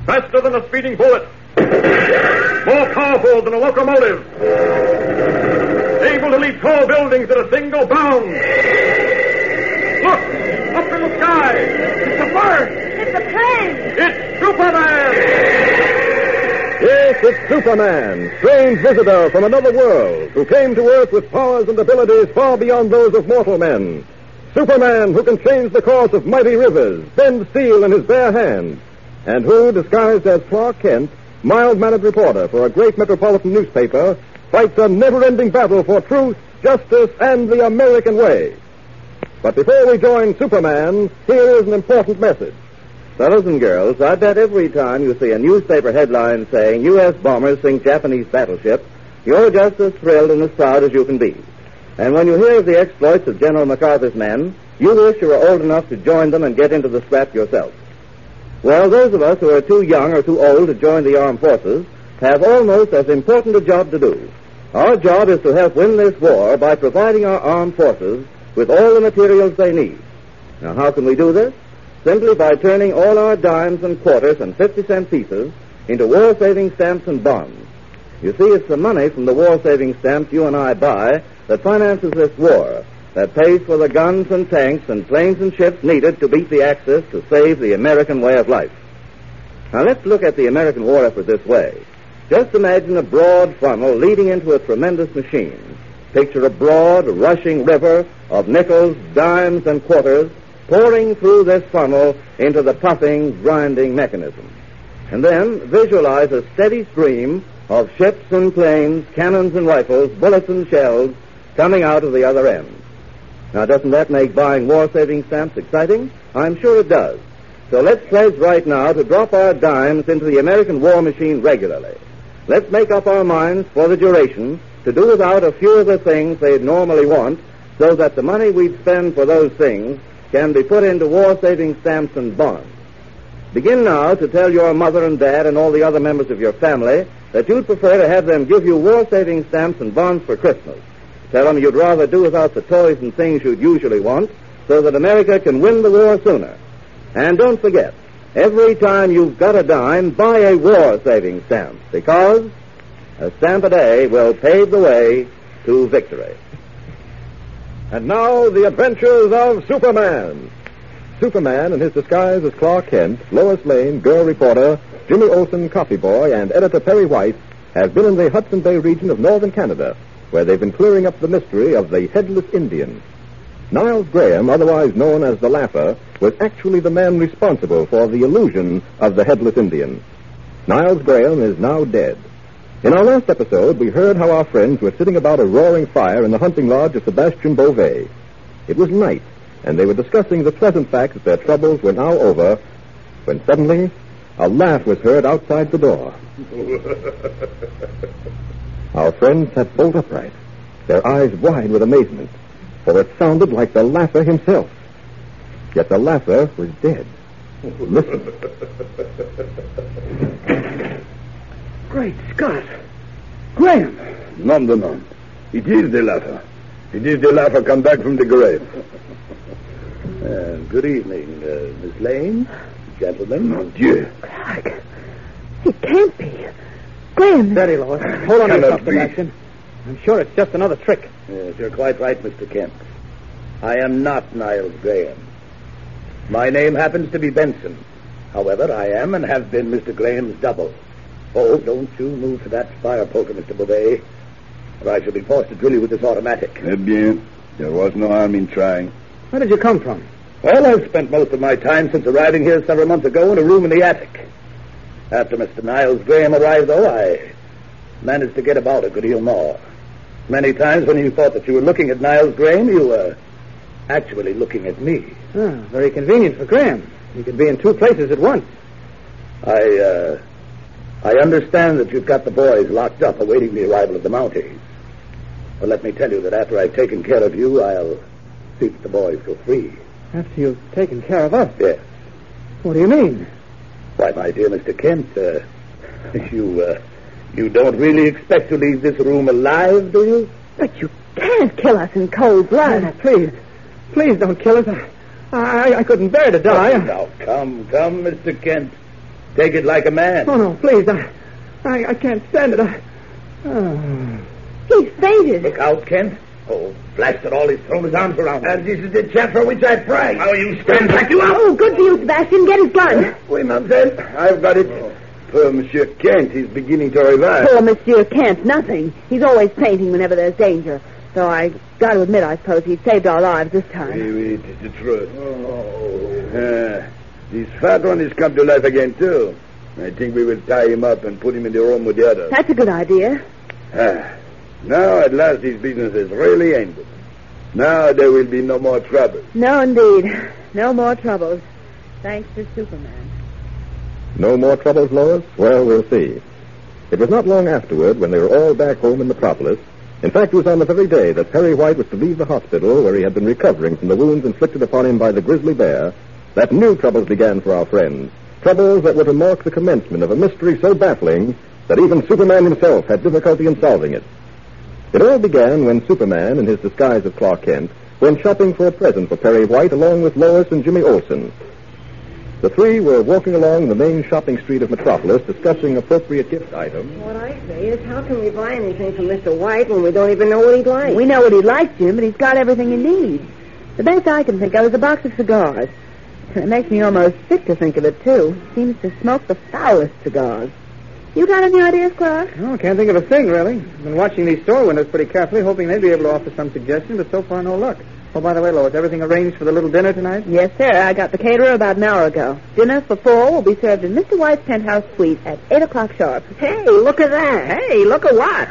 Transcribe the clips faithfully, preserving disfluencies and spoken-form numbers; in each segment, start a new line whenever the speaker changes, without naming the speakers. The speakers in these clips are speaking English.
Faster than a speeding bullet. More powerful than a locomotive. Able to leap tall buildings at a single bound. Look! Up in the sky! It's a bird!
It's a plane!
It's Superman!
Yes, it's Superman, strange visitor from another world, who came to Earth with powers and abilities far beyond those of mortal men. Superman, who can change the course of mighty rivers, bend steel in his bare hands, and who, disguised as Clark Kent, mild-mannered reporter for a great metropolitan newspaper, fights a never-ending battle for truth, justice, and the American way. But before we join Superman, here is an important message.
Fellows and girls, I bet every time you see a newspaper headline saying U S bombers sink Japanese battleship, you're just as thrilled and as proud as you can be. And when you hear of the exploits of General MacArthur's men, you wish you were old enough to join them and get into the scrap yourself. Well, those of us who are too young or too old to join the armed forces have almost as important a job to do. Our job is to help win this war by providing our armed forces with all the materials they need. Now, how can we do this? Simply by turning all our dimes and quarters and fifty-cent pieces into war-saving stamps and bonds. You see, it's the money from the war-saving stamps you and I buy that finances this war, that pays for the guns and tanks and planes and ships needed to beat the Axis to save the American way of life. Now, let's look at the American war effort this way. Just imagine a broad funnel leading into a tremendous machine. Picture a broad, rushing river of nickels, dimes, and quarters pouring through this funnel into the puffing, grinding mechanism. And then visualize a steady stream of ships and planes, cannons and rifles, bullets and shells coming out of the other end. Now, doesn't that make buying war-saving stamps exciting? I'm sure it does. So let's pledge right now to drop our dimes into the American war machine regularly. Let's make up our minds for the duration to do without a few of the things they'd normally want, so that the money we'd spend for those things can be put into war-saving stamps and bonds. Begin now to tell your mother and dad and all the other members of your family that you'd prefer to have them give you war-saving stamps and bonds for Christmas. Tell them you'd rather do without the toys and things you'd usually want, so that America can win the war sooner. And don't forget, every time you've got a dime, buy a war-saving stamp, because a stamp a day will pave the way to victory.
And now, the adventures of Superman. Superman, in his disguise as Clark Kent, Lois Lane, girl reporter, Jimmy Olsen, coffee boy, and editor Perry White, have been in the Hudson Bay region of northern Canada, where they've been clearing up the mystery of the headless Indian. Niles Graham, otherwise known as the Laugher, was actually the man responsible for the illusion of the headless Indian. Niles Graham is now dead. In our last episode, we heard how our friends were sitting about a roaring fire in the hunting lodge of Sebastian Beauvais. It was night, and they were discussing the pleasant fact that their troubles were now over, when suddenly a laugh was heard outside the door. Our friends sat bolt upright, their eyes wide with amazement, for it sounded like the Laugher himself. Yet the Laugher was dead. Listen.
Great Scott! Graham!
Nom de nom. It is the Laugher. It is the Laugher come back from the grave. Uh, good evening, uh, Miss Lane. Gentlemen. Mon Dieu.
Clark. It can't be. Graham.
Steady, Lois. Hold on to
Cannot
yourself,
be.
Sebastian. I'm sure it's just another trick.
Yes, you're quite right, Mister Kent. I am not Niles Graham. My name happens to be Benson. However, I am and have been Mister Graham's double. Oh, don't you move to that fire poker, Mister Beauvais, or I shall be forced to drill you with this automatic.
Eh bien. There was no harm in trying.
Where did you come from?
Well, I've spent most of my time since arriving here several months ago in a room in the attic. After Mister Niles Graham arrived, though, I managed to get about a good deal more. Many times when you thought that you were looking at Niles Graham, you were actually looking at me.
Ah, very convenient for Graham. He could be in two places at once.
I, uh, I understand that you've got the boys locked up awaiting the arrival of the Mounties. Well, let me tell you that after I've taken care of you, I'll see that the boys go free.
After you've taken care of us?
Yes.
What do you mean?
Why, my dear Mister Kent, uh, you, uh, you don't really expect to leave this room alive, do you?
But you can't kill us in cold blood.
Oh, please. Please don't kill us. I, I, I couldn't bear to die.
Oh, now, come, come, Mister Kent. Take it like a man.
Oh, no, please. I, I, I can't stand it. I, oh.
He's fainted.
Look out, Kent. Oh, blast it all, he's thrown his arms around. And this is the chance for which I pray. How you stand back you up?
Oh, good for you, Sebastian. Get his gun.
Oui, mademoiselle. I've got it. Poor Monsieur Kent is beginning to revive.
Poor Monsieur Kent, nothing. He's always fainting whenever there's danger. So I got to admit, I suppose he saved our lives this time.
Oui, oui, it is the truth. Oh. Uh, this fat one has come to life again, too. I think we will tie him up and put him in the room with the others.
That's a good idea.
Ah, now, at last, this business is really ended. Now there will be no more trouble.
No, indeed. No more troubles. Thanks to Superman.
No more troubles, Lois? Well, we'll see. It was not long afterward when they were all back home in Metropolis. In fact, it was on the very day that Perry White was to leave the hospital where he had been recovering from the wounds inflicted upon him by the grizzly bear, that new troubles began for our friends. Troubles that were to mark the commencement of a mystery so baffling that even Superman himself had difficulty in solving it. It all began when Superman, in his disguise of Clark Kent, went shopping for a present for Perry White along with Lois and Jimmy Olsen. The three were walking along the main shopping street of Metropolis discussing appropriate gift items.
What I say is, how can we buy anything from Mister White when we don't even know what he'd like?
We know what he likes, Jim, but he's got everything he needs. The best I can think of is a box of cigars. It makes me almost sick to think of it, too. Seems to smoke the foulest cigars. You got any ideas, Clark?
No, can't think of a thing, really. I've been watching these store windows pretty carefully, hoping they'd be able to offer some suggestion, but so far no luck. Oh, by the way, Lois, everything arranged for the little dinner tonight?
Yes, sir. I got the caterer about an hour ago. Dinner for four will be served in Mister White's penthouse suite at eight o'clock sharp.
Hey, look at that.
Hey, look at what?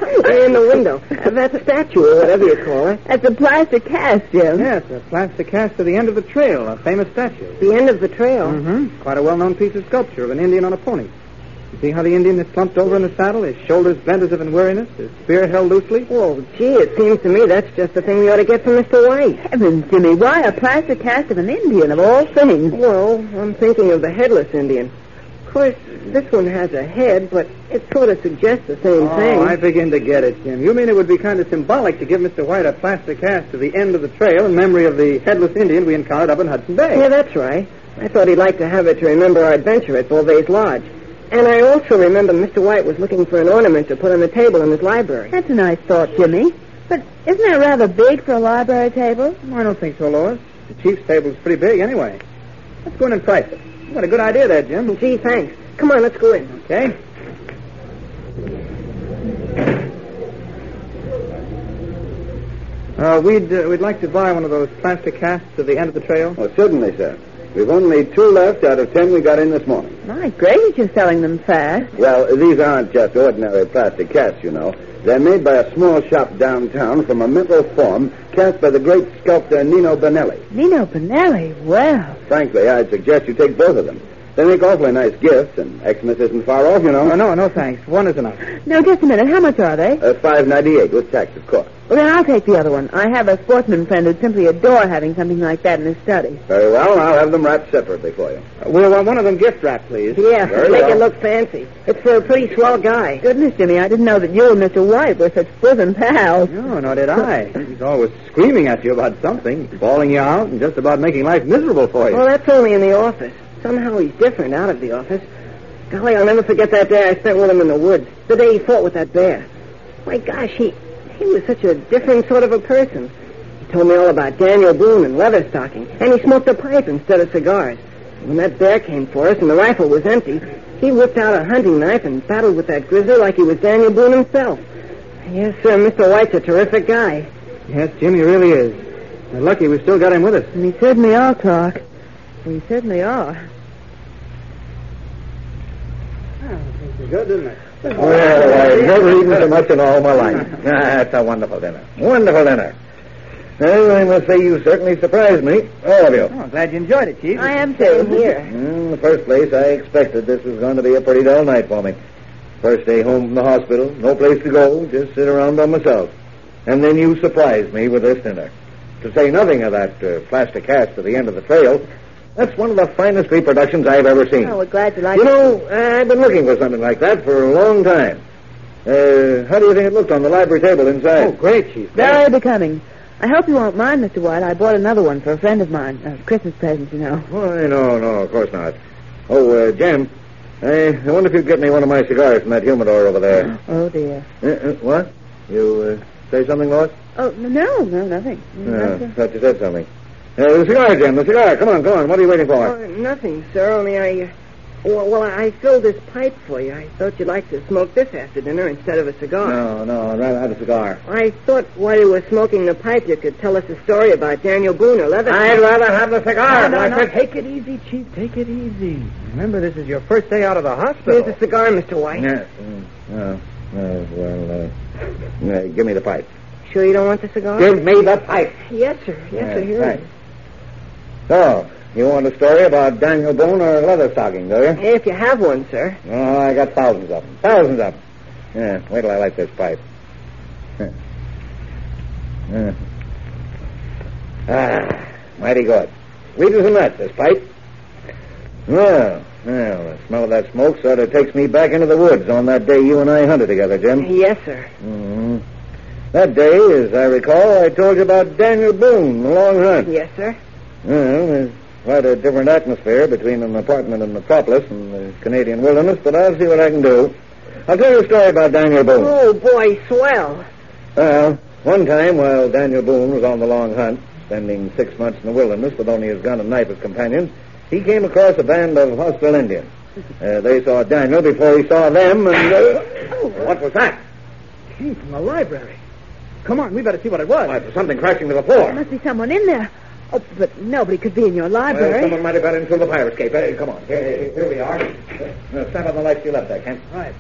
In the window. Uh, that's a statue, or whatever you call it.
That's a plastic cast, Jim.
Yes, a plastic cast of the end of the trail, a famous statue.
The end of the trail?
Mm-hmm. Quite a well-known piece of sculpture of an Indian on a pony. You see how the Indian is slumped over in the saddle, his shoulders bent as if in weariness, his spear held loosely?
Oh, gee, it seems to me that's just the thing we ought to get from Mister White.
Heavens, Jimmy, why a plastic cast of an Indian, of all things?
Well, I'm thinking of the headless Indian. Of course, this one has a head, but it sort of suggests the same
oh,
thing.
Oh, I begin to get it, Jim. You mean it would be kind of symbolic to give Mister White a plastic cast of the end of the trail in memory of the headless Indian we encountered up in Hudson Bay?
Yeah, that's right. I thought he'd like to have it to remember our adventure at Beauvais Lodge. And I also remember Mister White was looking for an ornament to put on the table in his library.
That's a nice thought, Jimmy. But isn't that rather big for a library table?
I don't think so, Lois. The chief's table's pretty big anyway. Let's go in and price it. You got a good idea there, Jim.
Gee, thanks. Come on, let's go in.
Okay. Uh, we'd uh, we'd like to buy one of those plastic casts of the end of the trail.
Oh, certainly, sir. We've only two left out of ten we got in this morning.
My gracious, you're selling them fast.
Well, these aren't just ordinary plastic casts, you know. They're made by a small shop downtown from a metal form cast by the great sculptor Nino Bonelli.
Nino Bonelli? Well.
Frankly, I'd suggest you take both of them. They make awfully nice gifts, and Xmas isn't far off, you know.
Oh, no, no, thanks. One is enough.
No, just a minute. How much are they?
Uh, five ninety-eight with tax, of course.
Well, then I'll take the other one. I have a sportsman friend who'd simply adore having something like that in his study.
Very well. I'll have them wrapped separately for you.
Uh, we'll want one of them gift wrapped, please.
Yeah,
Very
make
well.
it look fancy. It's for a pretty swell guy.
Goodness, Jimmy, I didn't know that you and Mister White were such bosom pals.
No, nor did I. He's always screaming at you about something, bawling you out, and just about making life miserable for you.
Well, that's only in the office. Somehow he's different out of the office. Golly, I'll never forget that day I spent with him in the woods. The day he fought with that bear. My gosh, he he was such a different sort of a person. He told me all about Daniel Boone and leather stocking, and he smoked a pipe instead of cigars. When that bear came for us and the rifle was empty, he whipped out a hunting knife and battled with that grizzly like he was Daniel Boone himself. Yes, sir, Mister White's a terrific guy.
Yes, Jim, he really is. We're lucky we've still got him with us.
And we certainly are, Clark. We certainly are.
Good, didn't it?
Well, I've never eaten so much in all my life. Ah, that's a wonderful dinner. Wonderful dinner. Well, I must say you certainly surprised me, all of you.
Oh, I'm glad you enjoyed it, Chief.
I am too.
Here.
In the first place, I expected this was going to be a pretty dull night for me. First day home from the hospital, no place to go, just sit around by myself. And then you surprised me with this dinner. To say nothing of that uh, plastic cast at the end of the trail, that's one of the finest reproductions I've ever seen.
Oh, we're glad you like
You
it.
know, uh, I've been looking for something like that for a long time. Uh, how do you think it looked on the library table inside?
Oh, great, Chief.
Very becoming. I hope you won't mind, Mister White. I bought another one for a friend of mine. A Christmas present, you know.
Why, no, no, of course not. Oh, uh, Jem, I, I wonder if you'd get me one of my cigars from that humidor over there.
Oh, dear.
Uh, uh, what? You uh, say something, Lois?
Oh, no, no, nothing.
No,
Nothing.
thought you said something. Uh, the cigar, Jim, the cigar. Come on, come on. What are you waiting for?
Oh, nothing, sir. Only I... Uh, well, well, I filled this pipe for you. I thought you'd like to smoke this after dinner instead of a cigar.
No, no, I'd rather have a cigar.
I thought while you were smoking the pipe, you could tell us a story about Daniel Boone or Leather.
I'd rather have the cigar.
No, no, no.
Blackfoot.
Take it easy, Chief. Take it easy. Remember, this is your first day out of the hospital.
Here's a cigar, Mister White.
Yes. Mm, oh, oh, well, uh, uh, give me the pipe.
Sure you don't want the cigar?
Give me the pipe.
Yes, sir. Yes, sir. Here
right.
it is.
So, you want a story about Daniel Boone or Leatherstocking, do you?
If you have one, sir.
Oh, I got thousands of them. Thousands of them. Yeah, wait till I light this pipe. Yeah. Ah, mighty good. Sweet as a nut, this pipe. Well, well, the smell of that smoke sort of takes me back into the woods on that day you and I hunted together, Jim.
Yes, sir.
Mm-hmm. That day, as I recall, I told you about Daniel Boone, the long hunt.
Yes, sir.
Well, there's quite a different atmosphere between an apartment in Metropolis and the Canadian wilderness, but I'll see what I can do. I'll tell you a story about Daniel Boone.
Oh, boy, swell.
Well, one time while Daniel Boone was on the long hunt, spending six months in the wilderness with only his gun and knife as companions, he came across a band of hostile Indians. Uh, they saw Daniel before he saw them, and... Uh, what was that?
It came from the library. Come on, we better see what it was.
Why, it was something crashing to the floor.
There must be someone in there. Oh, but nobody could be in your library.
Well, someone might have got in through the fire escape. Hey, come on. Here, here, here we are. Uh, snap on the lights to your left there, Kent.
Right.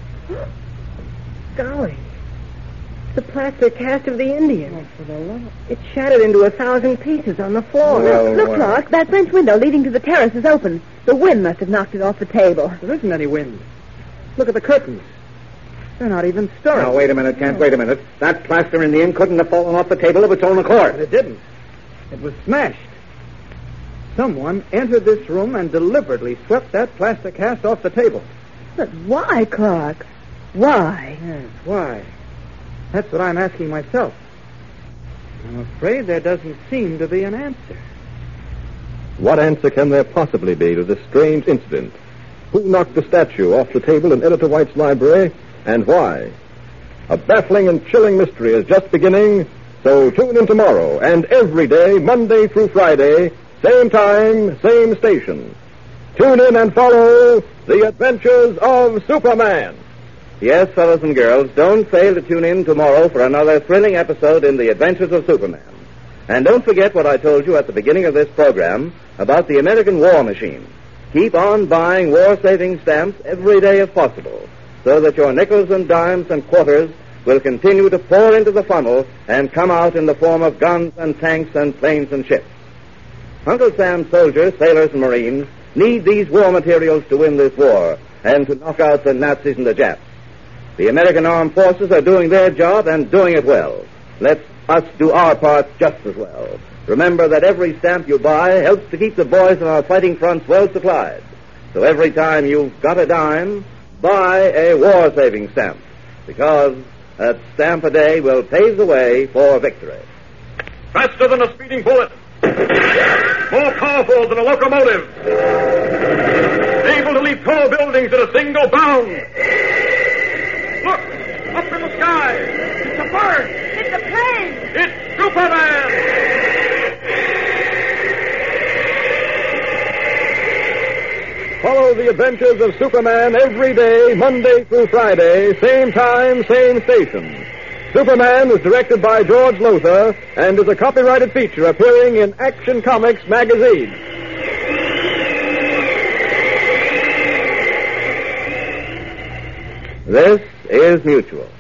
Golly. The plaster cast of the Indian.
Oh, for the love of...
It shattered into a thousand pieces on the floor.
Well,
Look,
well.
Clark, that French window leading to the terrace is open. The wind must have knocked it off the table.
There isn't any wind. Look at the curtains. They're not even stirring.
Now, wait a minute, Kent, wait a minute. That plaster Indian couldn't have fallen off the table of its own accord.
But it didn't. It was smashed. Someone entered this room and deliberately swept that plaster cast off the table.
But why, Clark? Why?
Yes, why? That's what I'm asking myself. I'm afraid there doesn't seem to be an answer.
What answer can there possibly be to this strange incident? Who knocked the statue off the table in Editor White's library, and why? A baffling and chilling mystery is just beginning, so tune in tomorrow and every day, Monday through Friday, same time, same station. Tune in and follow The Adventures of Superman.
Yes, fellows and girls, don't fail to tune in tomorrow for another thrilling episode in The Adventures of Superman. And don't forget what I told you at the beginning of this program about the American War Machine. Keep on buying war-saving stamps every day if possible, so that your nickels and dimes and quarters will continue to pour into the funnel and come out in the form of guns and tanks and planes and ships. Uncle Sam's soldiers, sailors, and Marines need these war materials to win this war and to knock out the Nazis and the Japs. The American armed forces are doing their job and doing it well. Let us do our part just as well. Remember that every stamp you buy helps to keep the boys on our fighting fronts well supplied. So every time you've got a dime, buy a war-saving stamp, because a stamp a day will pave the way for victory.
Faster than a speeding bullet. More powerful than a locomotive. Able to leap tall buildings in a single bound. Look, up in the sky. It's a bird.
It's a plane.
It's Superman.
Follow the adventures of Superman every day, Monday through Friday, same time, same station. Superman is directed by George Lothar and is a copyrighted feature appearing in Action Comics magazine.
This is Mutual.